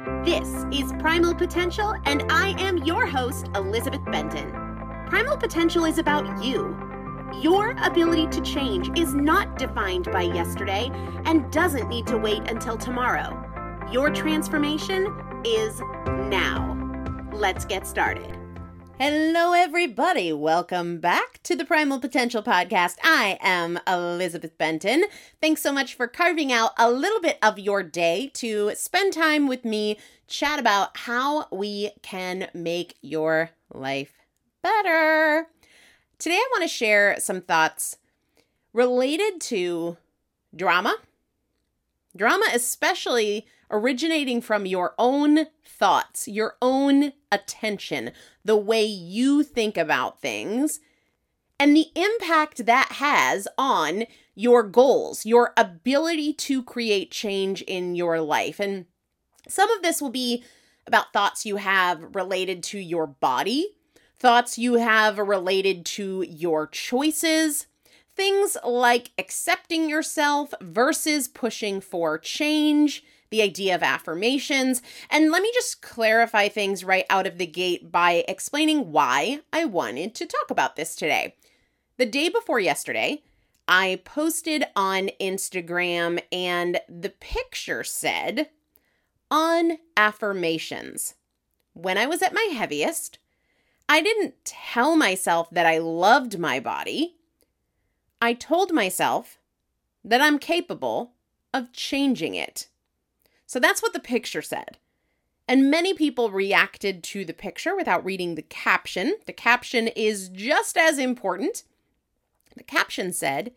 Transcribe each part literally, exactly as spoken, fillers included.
This is Primal Potential, and I am your host, Elizabeth Benton. Primal Potential is about you. Your ability to change is not defined by yesterday and doesn't need to wait until tomorrow. Your transformation is now. Let's get started. Hello, everybody. Welcome back to the Primal Potential Podcast. I am Elizabeth Benton. Thanks so much for carving out a little bit of your day to spend time with me, chat about how we can make your life better. Today, I want to share some thoughts related to drama. Drama, especially originating from your own thoughts, your own attention, the way you think about things, and the impact that has on your goals, your ability to create change in your life. And some of this will be about thoughts you have related to your body, thoughts you have related to your choices, things like accepting yourself versus pushing for change, the idea of affirmations. And let me just clarify things right out of the gate by explaining why I wanted to talk about this today. The day before yesterday, I posted on Instagram and the picture said, on affirmations. When I was at my heaviest, I didn't tell myself that I loved my body. I told myself that I'm capable of changing it. So that's what the picture said. And many people reacted to the picture without reading the caption. The caption is just as important. The caption said,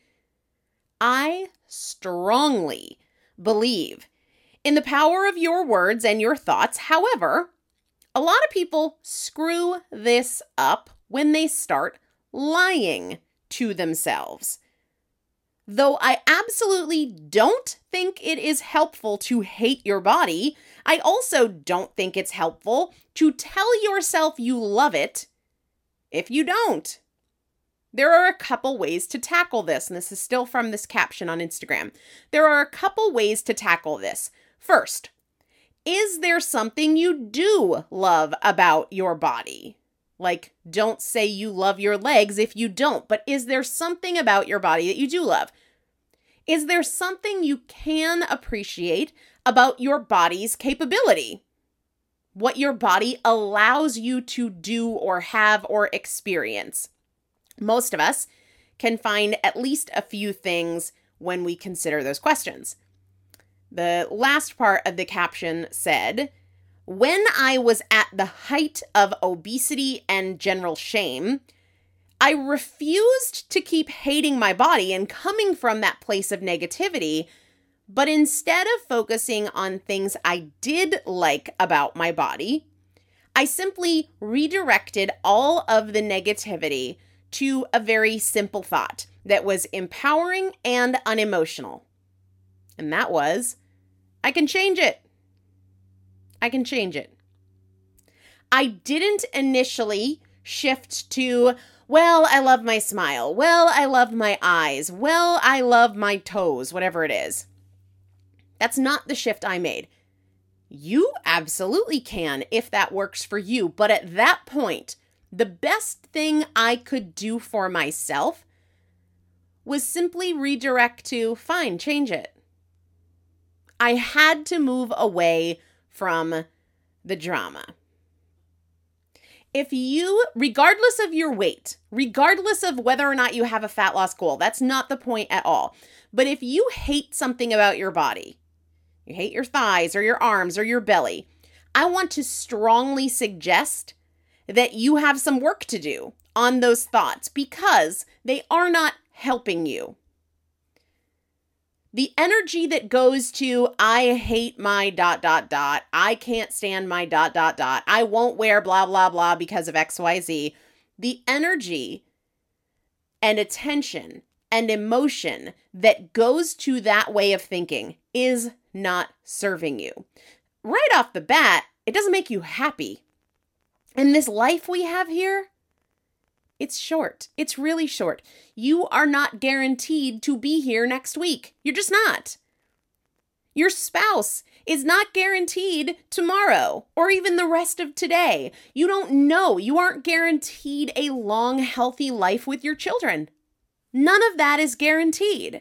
I strongly believe in the power of your words and your thoughts. However, a lot of people screw this up when they start lying to themselves. Though I absolutely don't think it is helpful to hate your body, I also don't think it's helpful to tell yourself you love it if you don't. There are a couple ways to tackle this, and this is still from this caption on Instagram. There are a couple ways to tackle this. First, is there something you do love about your body? Like, don't say you love your legs if you don't, but is there something about your body that you do love? Is there something you can appreciate about your body's capability? What your body allows you to do or have or experience? Most of us can find at least a few things when we consider those questions. The last part of the caption said, when I was at the height of obesity and general shame, I refused to keep hating my body and coming from that place of negativity, but instead of focusing on things I did like about my body, I simply redirected all of the negativity to a very simple thought that was empowering and unemotional. And that was, I can change it. I can change it. I didn't initially shift to, well, I love my smile. Well, I love my eyes. Well, I love my toes, whatever it is. That's not the shift I made. You absolutely can if that works for you. But at that point, the best thing I could do for myself was simply redirect to, fine, change it. I had to move away from the drama. If you, regardless of your weight, regardless of whether or not you have a fat loss goal, that's not the point at all. But if you hate something about your body, you hate your thighs or your arms or your belly, I want to strongly suggest that you have some work to do on those thoughts because they are not helping you. The energy that goes to, I hate my dot, dot, dot, I can't stand my dot, dot, dot, I won't wear blah, blah, blah because of X Y Z. The energy and attention and emotion that goes to that way of thinking is not serving you. Right off the bat, it doesn't make you happy. And this life we have here, it's short. It's really short. You are not guaranteed to be here next week. You're just not. Your spouse is not guaranteed tomorrow or even the rest of today. You don't know. You aren't guaranteed a long, healthy life with your children. None of that is guaranteed.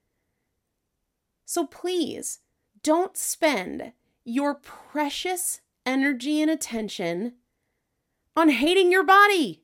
So please, don't spend your precious energy and attention on hating your body.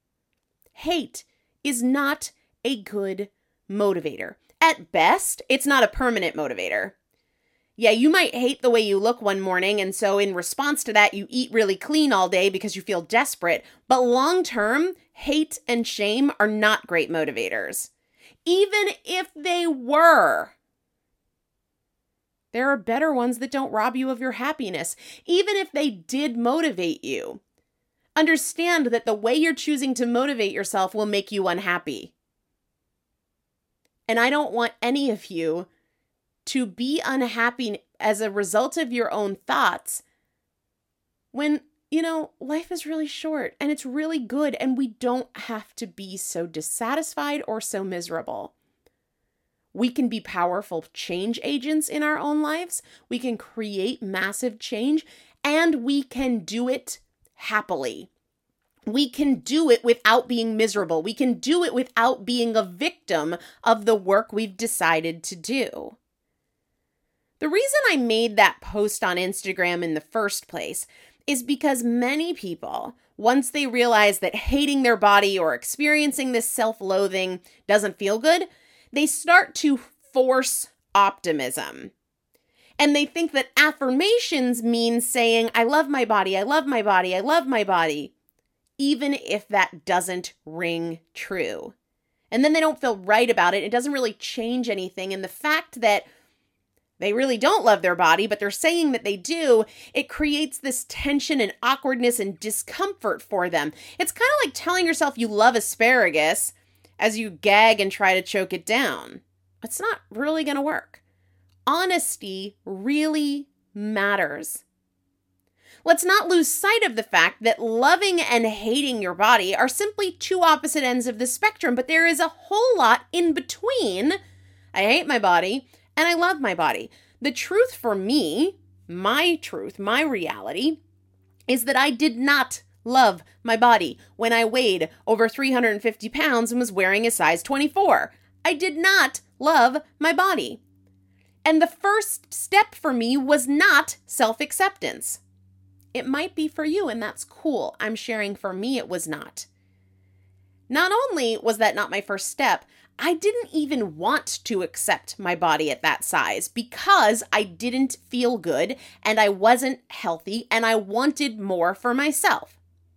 Hate is not a good motivator. At best, it's not a permanent motivator. Yeah, you might hate the way you look one morning, and so in response to that, you eat really clean all day because you feel desperate. But long term, hate and shame are not great motivators. Even if they were, there are better ones that don't rob you of your happiness. Even if they did motivate you, understand that the way you're choosing to motivate yourself will make you unhappy. And I don't want any of you to be unhappy as a result of your own thoughts when, you know, life is really short and it's really good and we don't have to be so dissatisfied or so miserable. We can be powerful change agents in our own lives. We can create massive change and we can do it happily. We can do it without being miserable. We can do it without being a victim of the work we've decided to do. The reason I made that post on Instagram in the first place is because many people, once they realize that hating their body or experiencing this self-loathing doesn't feel good, they start to force optimism. And they think that affirmations mean saying, I love my body, I love my body, I love my body, even if that doesn't ring true. And then they don't feel right about it. It doesn't really change anything. And the fact that they really don't love their body, but they're saying that they do, it creates this tension and awkwardness and discomfort for them. It's kind of like telling yourself you love asparagus as you gag and try to choke it down. It's not really going to work. Honesty really matters. Let's not lose sight of the fact that loving and hating your body are simply two opposite ends of the spectrum, but there is a whole lot in between. I hate my body and I love my body. The truth for me, my truth, my reality, is that I did not love my body when I weighed over three hundred fifty pounds and was wearing a size twenty-four. I did not love my body. And the first step for me was not self-acceptance. It might be for you, and that's cool. I'm sharing for me it was not. Not only was that not my first step, I didn't even want to accept my body at that size because I didn't feel good and I wasn't healthy and I wanted more for myself.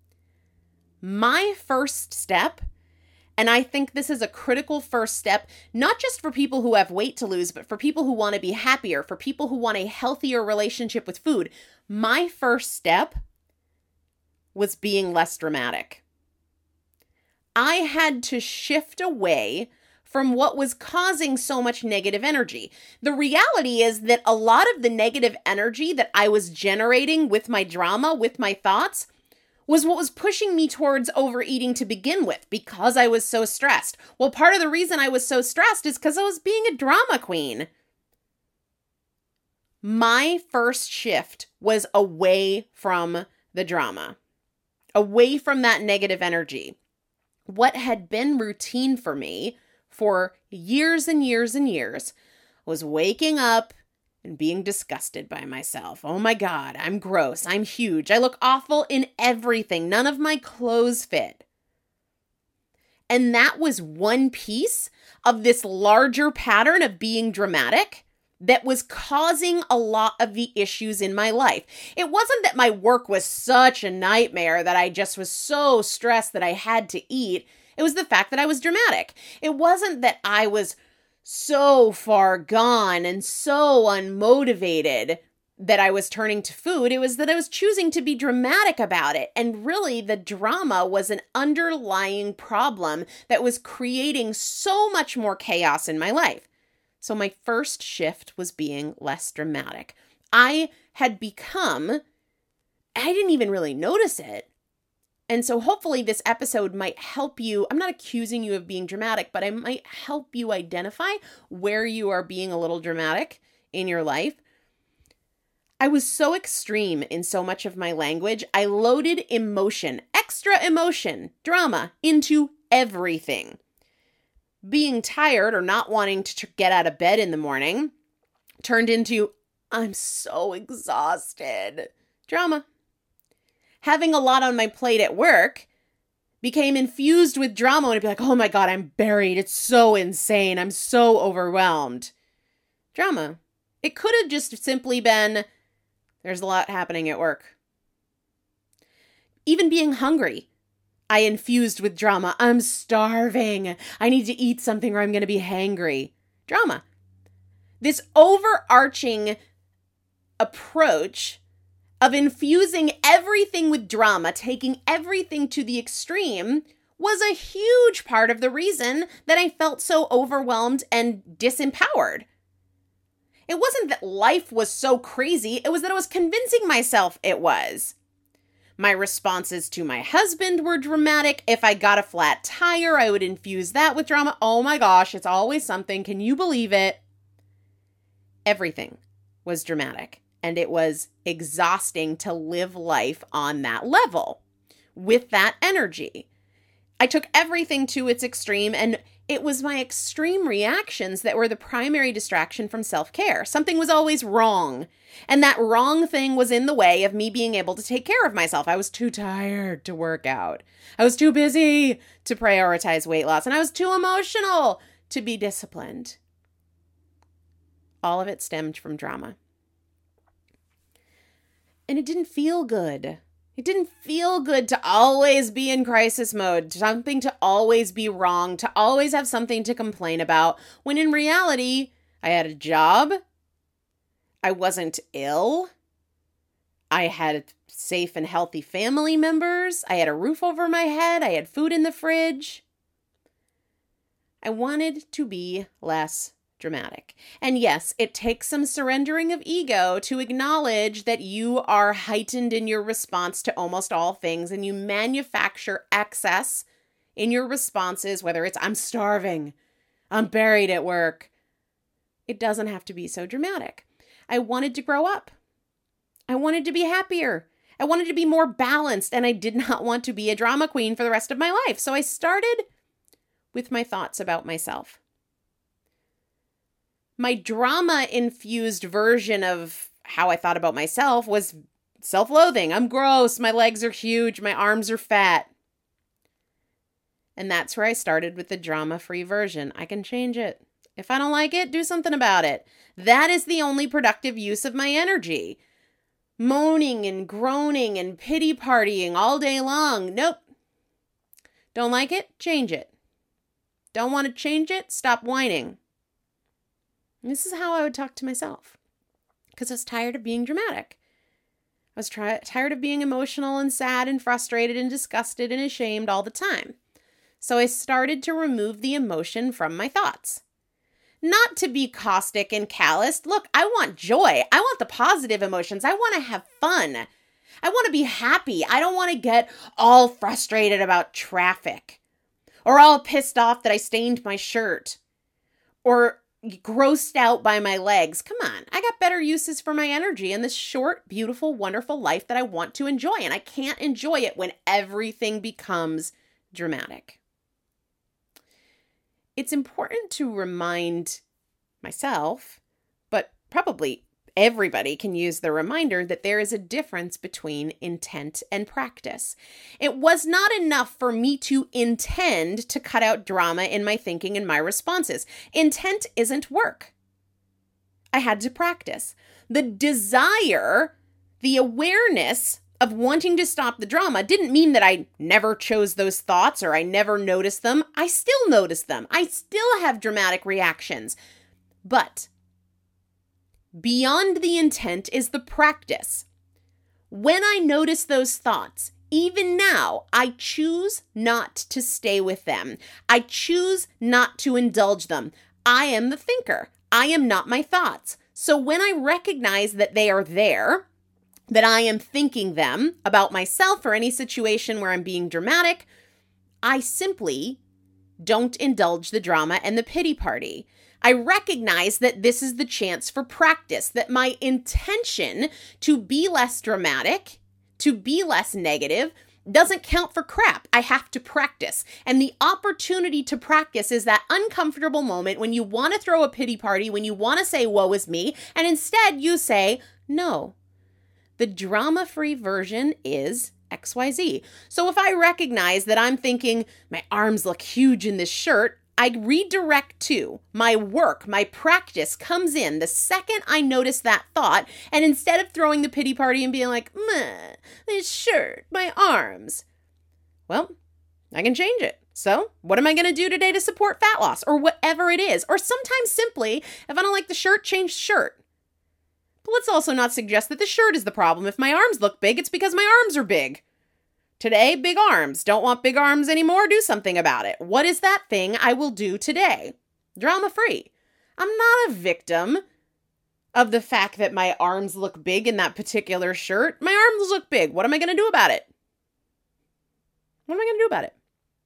My first step, and I think this is a critical first step, not just for people who have weight to lose, but for people who want to be happier, for people who want a healthier relationship with food. My first step was being less dramatic. I had to shift away from what was causing so much negative energy. The reality is that a lot of the negative energy that I was generating with my drama, with my thoughts, was what was pushing me towards overeating to begin with because I was so stressed. Well, part of the reason I was so stressed is because I was being a drama queen. My first shift was away from the drama, away from that negative energy. What had been routine for me for years and years and years was waking up and being disgusted by myself. Oh my God, I'm gross. I'm huge. I look awful in everything. None of my clothes fit. And that was one piece of this larger pattern of being dramatic that was causing a lot of the issues in my life. It wasn't that my work was such a nightmare that I just was so stressed that I had to eat. It was the fact that I was dramatic. It wasn't that I was so far gone and so unmotivated that I was turning to food. It was that I was choosing to be dramatic about it. And really, the drama was an underlying problem that was creating so much more chaos in my life. So my first shift was being less dramatic. I had become, I didn't even really notice it. And so hopefully this episode might help you. I'm not accusing you of being dramatic, but I might help you identify where you are being a little dramatic in your life. I was so extreme in so much of my language. I loaded emotion, extra emotion, drama into everything. Being tired or not wanting to get out of bed in the morning turned into, I'm so exhausted, drama. Having a lot on my plate at work became infused with drama, and I'd be like, oh my God, I'm buried. It's so insane. I'm so overwhelmed. Drama. It could have just simply been, there's a lot happening at work. Even being hungry, I infused with drama. I'm starving. I need to eat something or I'm going to be hangry. Drama. This overarching approach of infusing everything with drama, taking everything to the extreme, was a huge part of the reason that I felt so overwhelmed and disempowered. It wasn't that life was so crazy, it was that I was convincing myself it was. My responses to my husband were dramatic. If I got a flat tire, I would infuse that with drama. Oh my gosh, it's always something. Can you believe it? Everything was dramatic. And it was exhausting to live life on that level with that energy. I took everything to its extreme, and it was my extreme reactions that were the primary distraction from self-care. Something was always wrong, and that wrong thing was in the way of me being able to take care of myself. I was too tired to work out. I was too busy to prioritize weight loss, and I was too emotional to be disciplined. All of it stemmed from drama. And it didn't feel good. It didn't feel good to always be in crisis mode, something to always be wrong, to always have something to complain about, when in reality, I had a job, I wasn't ill, I had safe and healthy family members, I had a roof over my head, I had food in the fridge. I wanted to be less dramatic. And yes, it takes some surrendering of ego to acknowledge that you are heightened in your response to almost all things, and you manufacture excess in your responses, whether it's, I'm starving, I'm buried at work. It doesn't have to be so dramatic. I wanted to grow up. I wanted to be happier. I wanted to be more balanced, and I did not want to be a drama queen for the rest of my life. So I started with my thoughts about myself. My drama-infused version of how I thought about myself was self-loathing. I'm gross. My legs are huge. My arms are fat. And that's where I started with the drama-free version. I can change it. If I don't like it, do something about it. That is the only productive use of my energy. Moaning and groaning and pity-partying all day long. Nope. Don't like it? Change it. Don't want to change it? Stop whining. This is how I would talk to myself, because I was tired of being dramatic. I was try- tired of being emotional and sad and frustrated and disgusted and ashamed all the time. So I started to remove the emotion from my thoughts. Not to be caustic and calloused. Look, I want joy. I want the positive emotions. I want to have fun. I want to be happy. I don't want to get all frustrated about traffic, or all pissed off that I stained my shirt, or grossed out by my legs. Come on, I got better uses for my energy in this short, beautiful, wonderful life that I want to enjoy, and I can't enjoy it when everything becomes dramatic. It's important to remind myself, but probably everybody can use the reminder, that there is a difference between intent and practice. It was not enough for me to intend to cut out drama in my thinking and my responses. Intent isn't work. I had to practice. The desire, the awareness of wanting to stop the drama didn't mean that I never chose those thoughts or I never noticed them. I still notice them. I still have dramatic reactions. But beyond the intent is the practice. When I notice those thoughts, even now, I choose not to stay with them. I choose not to indulge them. I am the thinker. I am not my thoughts. So when I recognize that they are there, that I am thinking them about myself or any situation where I'm being dramatic, I simply don't indulge the drama and the pity party. I recognize that this is the chance for practice, that my intention to be less dramatic, to be less negative, doesn't count for crap. I have to practice. And the opportunity to practice is that uncomfortable moment when you want to throw a pity party, when you want to say, woe is me, and instead you say, no. The drama-free version is X Y Z. So if I recognize that I'm thinking, my arms look huge in this shirt, I redirect to my work, my practice comes in the second I notice that thought, and instead of throwing the pity party and being like, meh, this shirt, my arms, well, I can change it. So what am I going to do today to support fat loss or whatever it is? Or sometimes simply, if I don't like the shirt, change the shirt. But let's also not suggest that the shirt is the problem. If my arms look big, it's because my arms are big. Today, big arms. Don't want big arms anymore? Do something about it. What is that thing I will do today? Drama-free. I'm not a victim of the fact that my arms look big in that particular shirt. My arms look big. What am I going to do about it? What am I going to do about it?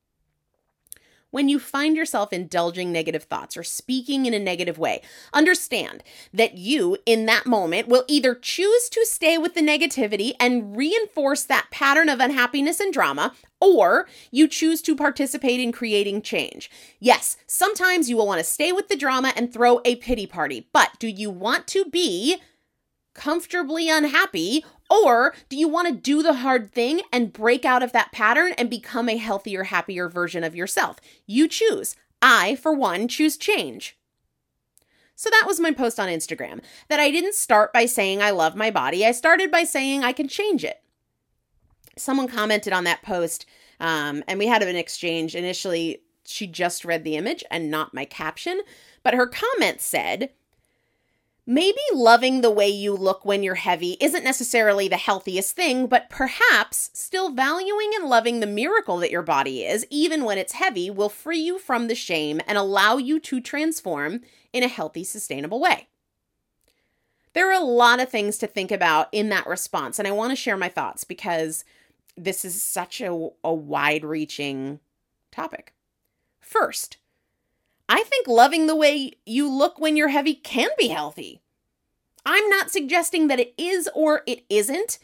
When you find yourself indulging negative thoughts or speaking in a negative way, understand that you, in that moment, will either choose to stay with the negativity and reinforce that pattern of unhappiness and drama, or you choose to participate in creating change. Yes, sometimes you will want to stay with the drama and throw a pity party, but do you want to be comfortably unhappy, or do you want to do the hard thing and break out of that pattern and become a healthier, happier version of yourself? You choose. I, for one, choose change. So that was my post on Instagram, that I didn't start by saying I love my body. I started by saying I can change it. Someone commented on that post, um, and we had an exchange. Initially, she just read the image and not my caption, but her comment said, maybe loving the way you look when you're heavy isn't necessarily the healthiest thing, but perhaps still valuing and loving the miracle that your body is, even when it's heavy, will free you from the shame and allow you to transform in a healthy, sustainable way. There are a lot of things to think about in that response, and I want to share my thoughts because this is such a, a wide-reaching topic. First, I think loving the way you look when you're heavy can be healthy. I'm not suggesting that it is or it isn't.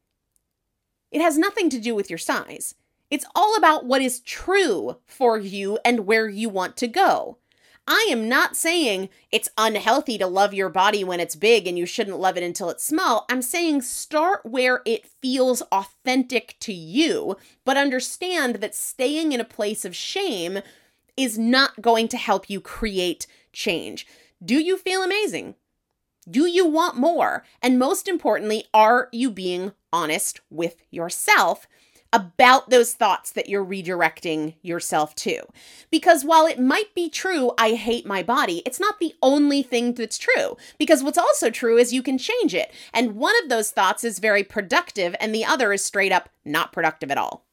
It has nothing to do with your size. It's all about what is true for you and where you want to go. I am not saying it's unhealthy to love your body when it's big and you shouldn't love it until it's small. I'm saying start where it feels authentic to you, but understand that staying in a place of shame is not going to help you create change. Do you feel amazing? Do you want more? And most importantly, are you being honest with yourself about those thoughts that you're redirecting yourself to? Because while it might be true, I hate my body, it's not the only thing that's true. Because what's also true is you can change it. And one of those thoughts is very productive and the other is straight up not productive at all.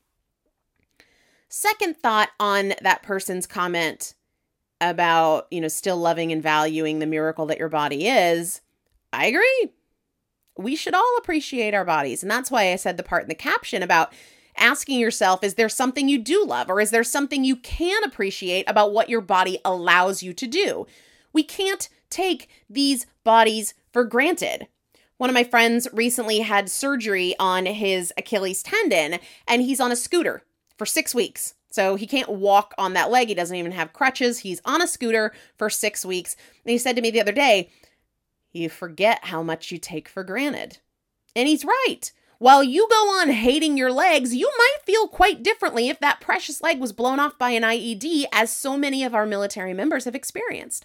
Second thought on that person's comment about, you know, still loving and valuing the miracle that your body is, I agree. We should all appreciate our bodies. And that's why I said the part in the caption about asking yourself, is there something you do love, or is there something you can appreciate about what your body allows you to do? We can't take these bodies for granted. One of my friends recently had surgery on his Achilles tendon, and he's on a scooter for six weeks. So he can't walk on that leg. He doesn't even have crutches. He's on a scooter for six weeks. And he said to me the other day, you forget how much you take for granted. And he's right. While you go on hating your legs, you might feel quite differently if that precious leg was blown off by an I E D, as so many of our military members have experienced.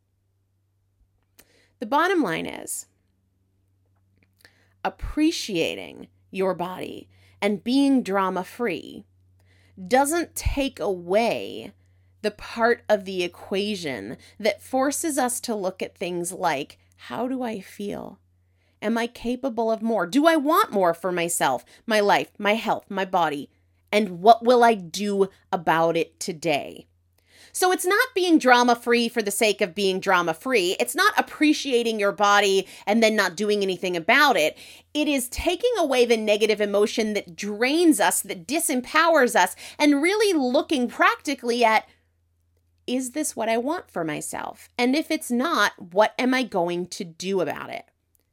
The bottom line is, appreciating your body and being drama-free doesn't take away the part of the equation that forces us to look at things like, how do I feel? Am I capable of more? Do I want more for myself, my life, my health, my body? And what will I do about it today? So it's not being drama-free for the sake of being drama-free. It's not appreciating your body and then not doing anything about it. It is taking away the negative emotion that drains us, that disempowers us, and really looking practically at, is this what I want for myself? And if it's not, what am I going to do about it?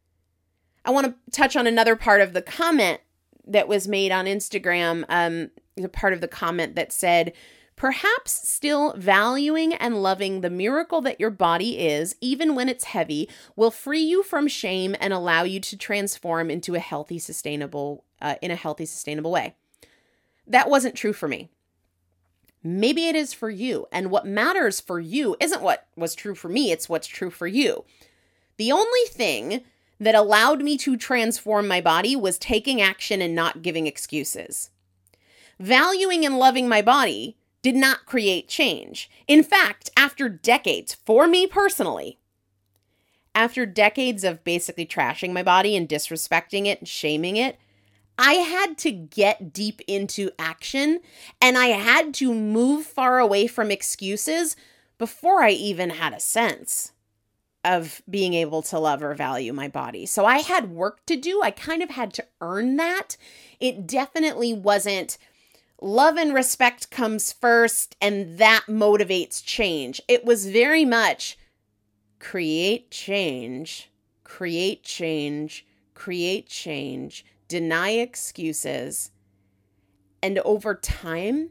I want to touch on another part of the comment that was made on Instagram, um, the part of the comment that said, perhaps still valuing and loving the miracle that your body is, even when it's heavy, will free you from shame and allow you to transform into a healthy, sustainable, uh, in a healthy, sustainable way. That wasn't true for me. Maybe it is for you. And what matters for you isn't what was true for me. It's what's true for you. The only thing that allowed me to transform my body was taking action and not giving excuses. Valuing and loving my body did not create change. In fact, after decades, for me personally, after decades of basically trashing my body and disrespecting it and shaming it, I had to get deep into action and I had to move far away from excuses before I even had a sense of being able to love or value my body. So I had work to do. I kind of had to earn that. It definitely wasn't love and respect comes first and that motivates change. It was very much create change, create change, create change, deny excuses. And over time,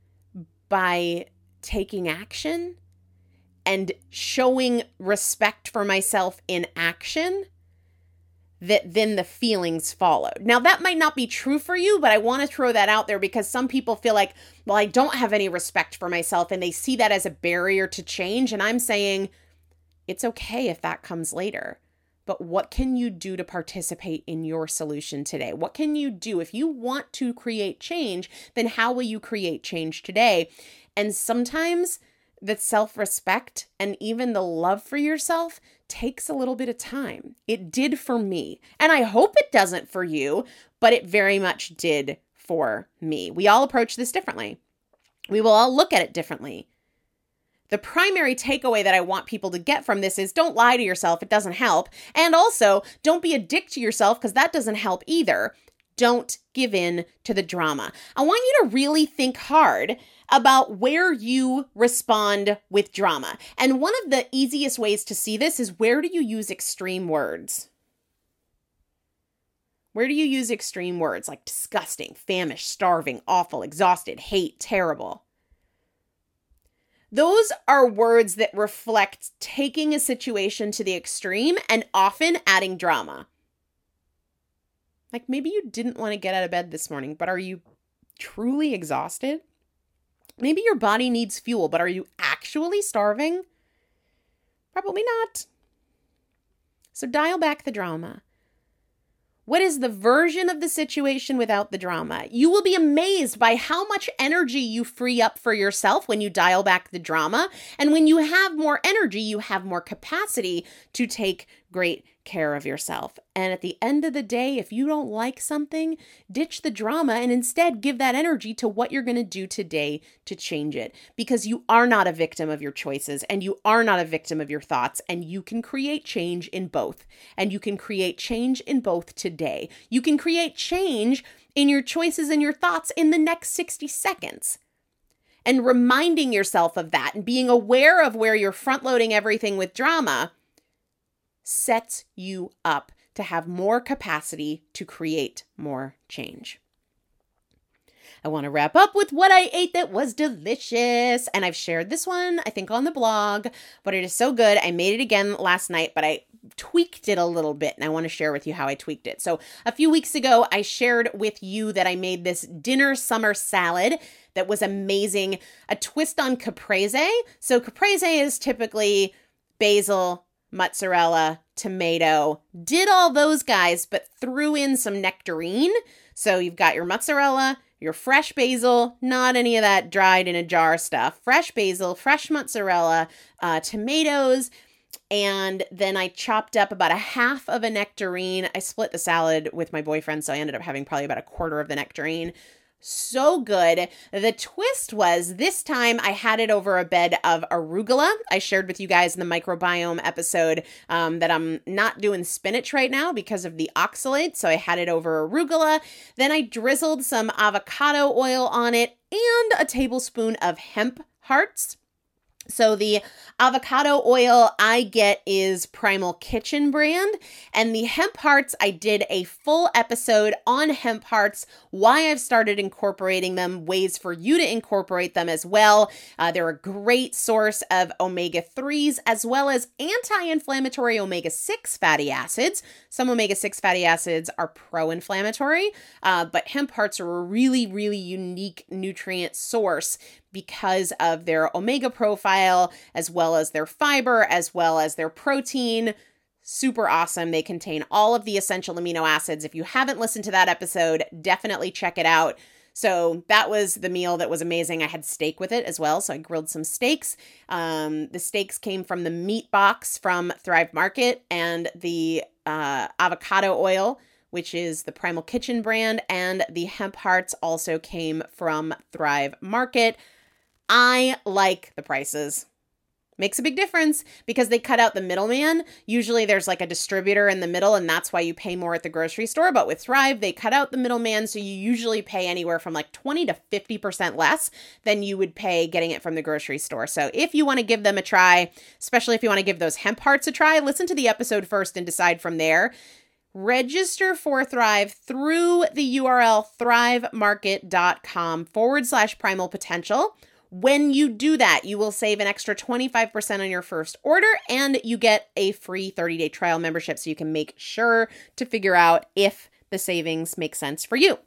by taking action and showing respect for myself in action, that then the feelings followed. Now, that might not be true for you, but I want to throw that out there because some people feel like, well, I don't have any respect for myself, and they see that as a barrier to change. And I'm saying, it's okay if that comes later. But what can you do to participate in your solution today? What can you do? If you want to create change, then how will you create change today? And sometimes the self-respect and even the love for yourself takes a little bit of time. It did for me. And I hope it doesn't for you, but it very much did for me. We all approach this differently. We will all look at it differently. The primary takeaway that I want people to get from this is don't lie to yourself. It doesn't help. And also, don't be a dick to yourself because that doesn't help either. Don't give in to the drama. I want you to really think hard about where you respond with drama. And one of the easiest ways to see this is, where do you use extreme words? Where do you use extreme words like disgusting, famished, starving, awful, exhausted, hate, terrible? Those are words that reflect taking a situation to the extreme and often adding drama. Like, maybe you didn't want to get out of bed this morning, but are you truly exhausted? Maybe your body needs fuel, but are you actually starving? Probably not. So dial back the drama. What is the version of the situation without the drama? You will be amazed by how much energy you free up for yourself when you dial back the drama. And when you have more energy, you have more capacity to take great care of yourself. And at the end of the day, if you don't like something, ditch the drama and instead give that energy to what you're going to do today to change it. Because you are not a victim of your choices and you are not a victim of your thoughts, and you can create change in both. And you can create change in both today. You can create change in your choices and your thoughts in the next sixty seconds. And reminding yourself of that and being aware of where you're front loading everything with drama sets you up to have more capacity to create more change. I want to wrap up with what I ate that was delicious. And I've shared this one, I think, on the blog, but it is so good. I made it again last night, but I tweaked it a little bit, and I want to share with you how I tweaked it. So a few weeks ago, I shared with you that I made this dinner summer salad that was amazing, a twist on caprese. So caprese is typically basil, mozzarella, tomato, did all those guys, but threw in some nectarine. So you've got your mozzarella, your fresh basil, not any of that dried in a jar stuff, fresh basil, fresh mozzarella, uh, tomatoes, and then I chopped up about a half of a nectarine. I split the salad with my boyfriend, so I ended up having probably about a quarter of the nectarine. So good. The twist was this time I had it over a bed of arugula. I shared with you guys in the microbiome episode um, that I'm not doing spinach right now because of the oxalate. So I had it over arugula. Then I drizzled some avocado oil on it and a tablespoon of hemp hearts. So the avocado oil I get is Primal Kitchen brand, and the hemp hearts, I did a full episode on hemp hearts, why I've started incorporating them, ways for you to incorporate them as well. Uh, they're a great source of omega threes as well as anti-inflammatory omega six fatty acids. Some omega six fatty acids are pro-inflammatory, uh, but hemp hearts are a really, really unique nutrient source because of their omega profile, as well as their fiber, as well as their protein. Super awesome. They contain all of the essential amino acids. If you haven't listened to that episode, definitely check it out. So that was the meal that was amazing. I had steak with it as well, so I grilled some steaks. Um, the steaks came from the meat box from Thrive Market, and the uh, avocado oil, which is the Primal Kitchen brand, and the hemp hearts also came from Thrive Market. I like the prices. Makes a big difference because they cut out the middleman. Usually there's like a distributor in the middle, and that's why you pay more at the grocery store. But with Thrive, they cut out the middleman, so you usually pay anywhere from like twenty to fifty percent less than you would pay getting it from the grocery store. So if you want to give them a try, especially if you want to give those hemp hearts a try, listen to the episode first and decide from there. Register for Thrive through the U R L thrivemarket.com forward slash primal potential. When you do that, you will save an extra twenty-five percent on your first order, and you get a free thirty-day trial membership so you can make sure to figure out if the savings make sense for you.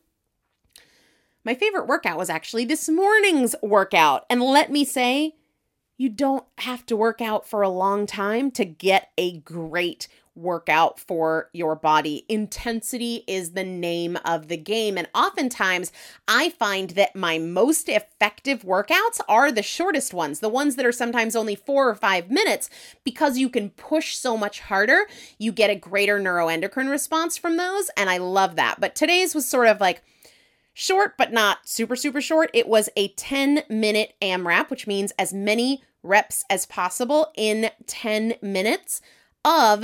My favorite workout was actually this morning's workout. And let me say, you don't have to work out for a long time to get a great workout for your body. Intensity is the name of the game. And oftentimes I find that my most effective workouts are the shortest ones, the ones that are sometimes only four or five minutes, because you can push so much harder. You get a greater neuroendocrine response from those. And I love that. But today's was sort of like short, but not super, super short. It was a ten minute AMRAP, which means as many reps as possible in ten minutes of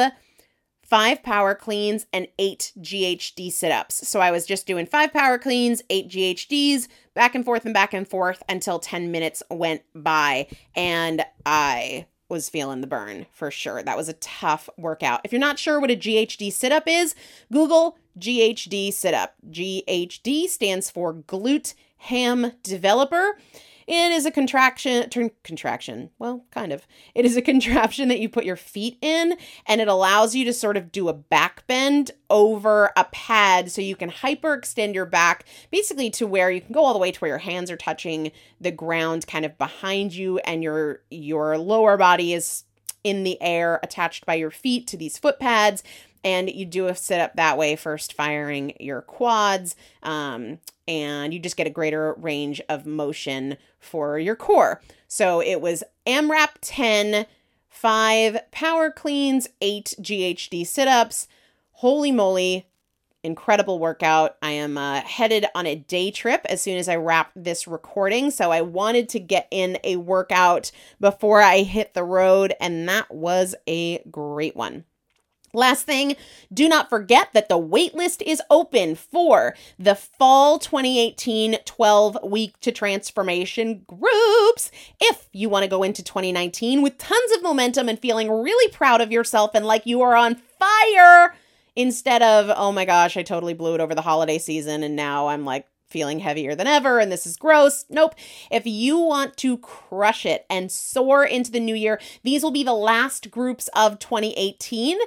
five power cleans and eight G H D sit-ups. So I was just doing five power cleans, eight G H Ds, back and forth and back and forth until ten minutes went by. And I was feeling the burn for sure. That was a tough workout. If you're not sure what a G H D sit-up is, Google G H D sit-up. G H D stands for Glute Ham Developer. It is a contraction, turn, contraction, well, kind of. It is a contraption that you put your feet in, and it allows you to sort of do a back bend over a pad so you can hyperextend your back, basically to where you can go all the way to where your hands are touching the ground kind of behind you, and your, your lower body is in the air attached by your feet to these foot pads. And you do a sit up that way, first firing your quads, um, and you just get a greater range of motion for your core. So it was AMRAP ten, five power cleans, eight G H D sit-ups. Holy moly, incredible workout. I am uh, headed on a day trip as soon as I wrap this recording. So I wanted to get in a workout before I hit the road, and that was a great one. Last thing, do not forget that the waitlist is open for the fall twenty eighteen twelve week to transformation groups. If you want to go into twenty nineteen with tons of momentum and feeling really proud of yourself and like you are on fire, instead of, oh my gosh, I totally blew it over the holiday season and now I'm like feeling heavier than ever and this is gross. Nope. If you want to crush it and soar into the new year, these will be the last groups of twenty eighteen.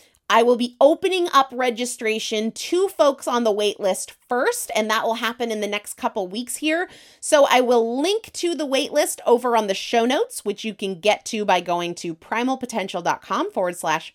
I will be opening up registration to folks on the wait list first, and that will happen in the next couple weeks here. So I will link to the wait list over on the show notes, which you can get to by going to primalpotential.com forward slash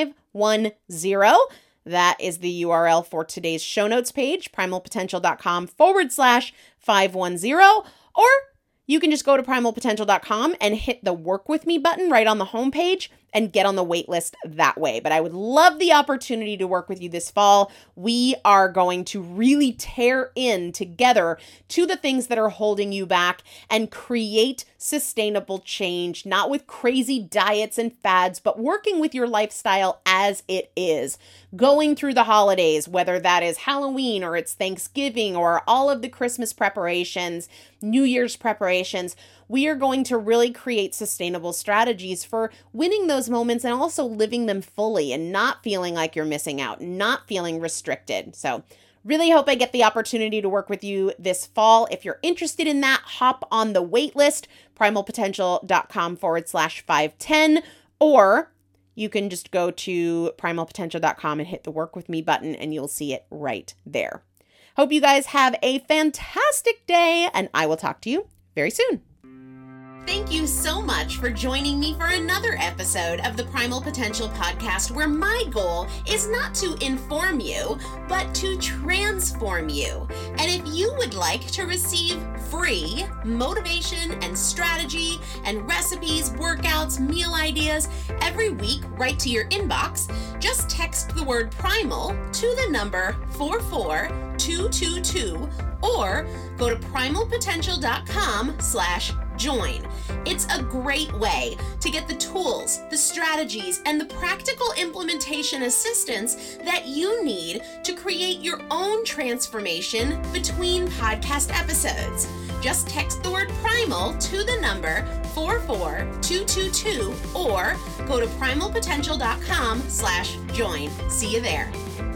510. That is the U R L for today's show notes page, primalpotential.com forward slash 510. Or you can just go to primalpotential dot com and hit the work with me button right on the homepage and get on the wait list that way. But I would love the opportunity to work with you this fall. We are going to really tear in together to the things that are holding you back and create sustainable change, not with crazy diets and fads, but working with your lifestyle as it is. Going through the holidays, whether that is Halloween or it's Thanksgiving or all of the Christmas preparations, New Year's preparations, we are going to really create sustainable strategies for winning those moments and also living them fully and not feeling like you're missing out, not feeling restricted. So really hope I get the opportunity to work with you this fall. If you're interested in that, hop on the wait list, primalpotential.com forward slash 510, or you can just go to primalpotential dot com and hit the work with me button and you'll see it right there. Hope you guys have a fantastic day and I will talk to you very soon. Thank you so much for joining me for another episode of the Primal Potential Podcast, where my goal is not to inform you, but to transform you. And if you would like to receive free motivation and strategy and recipes, workouts, meal ideas every week right to your inbox, just text the word primal to the number four four two two two or go to primalpotential.com slash join. It's a great way to get the tools, the strategies, and the practical implementation assistance that you need to create your own transformation between podcast episodes. Just text the word primal to the number four four two two two or go to primalpotential.com slash join. See you there.